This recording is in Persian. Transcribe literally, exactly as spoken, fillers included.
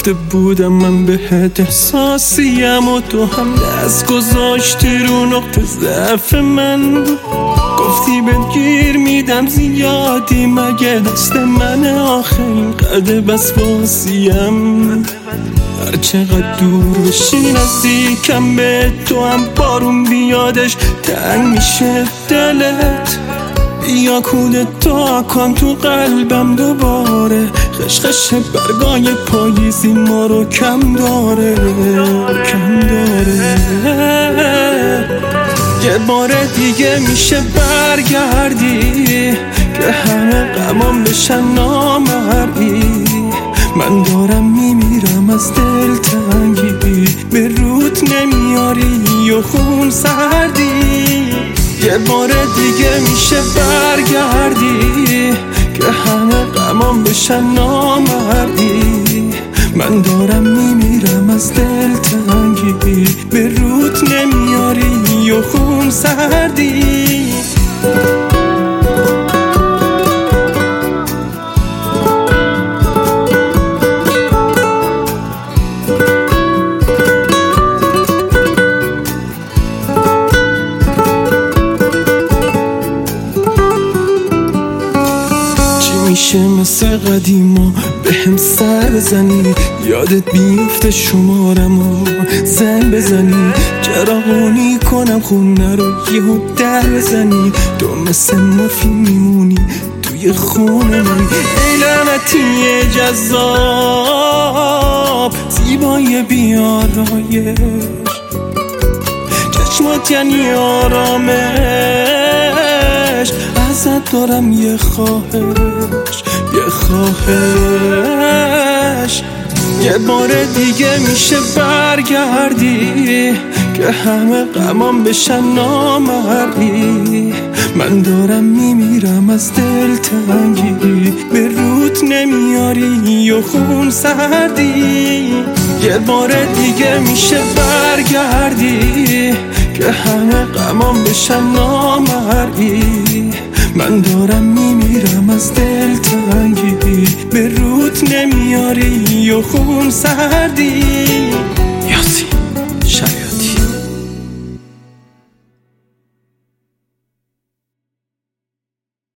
گفته بودم من بهت احساسیم و تو هم دست گذاشتی رو نقطه ضعف من بود. گفتی بهت گیر میدم زیادی، مگه دست من آخرین قدر بس واسیم. هر چقدر دور بشی نزدیکم به تو، هم بارون بیادش تنگ میشه دلت. یا کودتا کن تو قلبم دوباره، خشخش برگای پاییزی ما رو کم داره کم داره. یه بار دیگه میشه برگردی که همه غمام بشن نامرئی. من دارم میمیرم از دلتنگی، به رود نمیاری و خون سردی. یه بار دیگه میشه برگردی که همه غمام بشن نامرئی. من دارم میمیرم از دلتنگی، به رود نمیاری و خون سردی. میشه مثل قدیما به هم سر بزنی، یادت بیفته شمارم و زنگ بزنی، چراغونی کنم خونه رو یهو در بزنی. تو مثل مافی میمونی توی خونه من، ای لعنتی جذاب زیبای بیارایش. چشمات یعنی آرامش، ازت دارم یه خواهش یه خواهش. یه بار دیگه میشه برگردی که همه غمام بشن نامرئی. من دارم میمیرم از دلتنگی، به رود نمیاری و خون سردی. یه بار دیگه میشه برگردی که همه غمام بشن نامرئی. من دارم میمیرم از دلتنگی، به رود نمیاری و خون سردی.